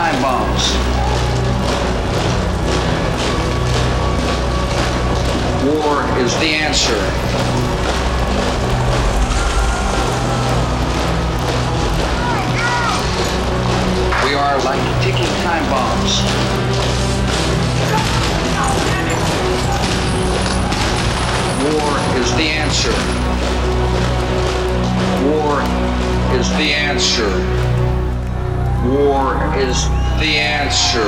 time bombs. War is the answer. We are like ticking time bombs. War is the answer. War is the answer. War is the answer.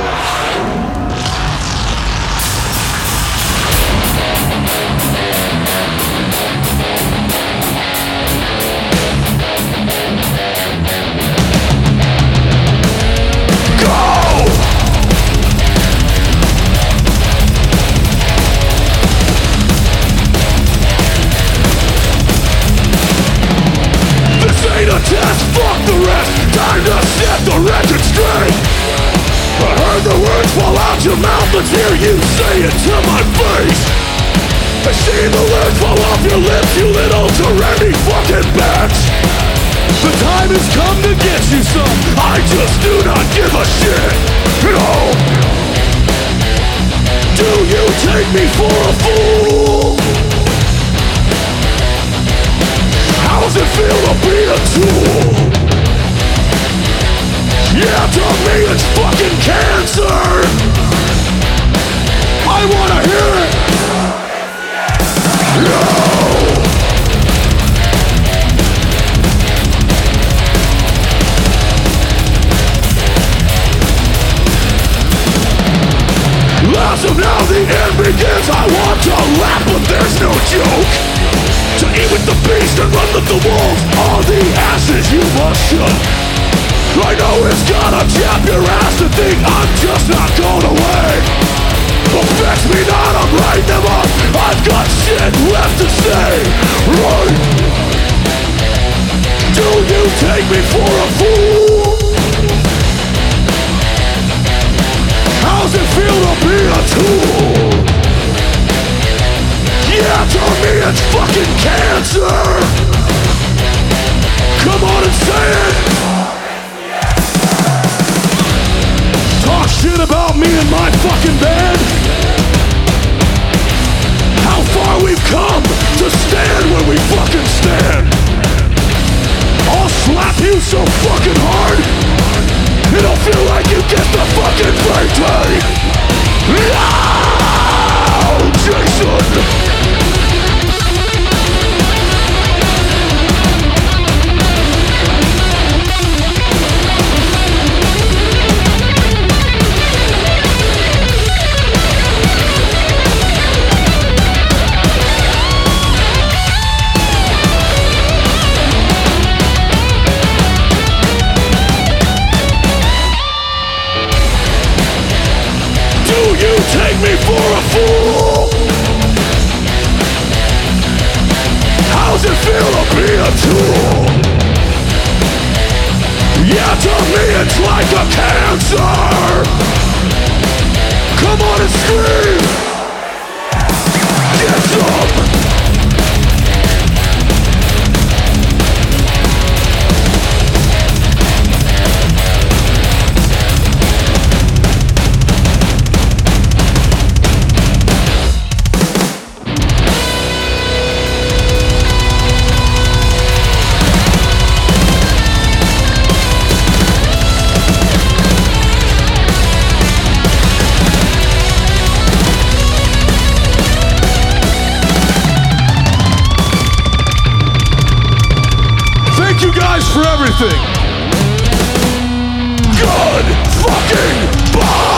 Test, fuck the rest, time to set the record straight. I heard the words fall out your mouth, let's hear you say it to my face. I see the words fall off your lips, you little tyranny fucking bitch. The time has come to get you some, I just do not give a shit. No. Do you take me for a fool? How's it feel to be a tool? Yeah, to me it's fucking cancer. I wanna hear it. No. As of now the end begins. I want to laugh but there's no joke. To eat with the beast and run with the wolves. All the asses you must shook. I know it's gonna jab your ass to think I'm just not going away. Affects me not, I'm writing them up. I've got shit left to say. Right. Do you take me for a fool? How's it feel to be a tool? Yeah, to me it's fucking cancer. Come on and say it. Talk shit about me and my fucking band. How far we've come to stand where we fucking stand. I'll slap you so fucking hard it'll feel like you get the fucking birthday. No, Jason. Take me for a fool. How's it feel to be a tool? Yeah, to me it's like a cancer. Come on and scream. Get some. For everything. Good fucking bye.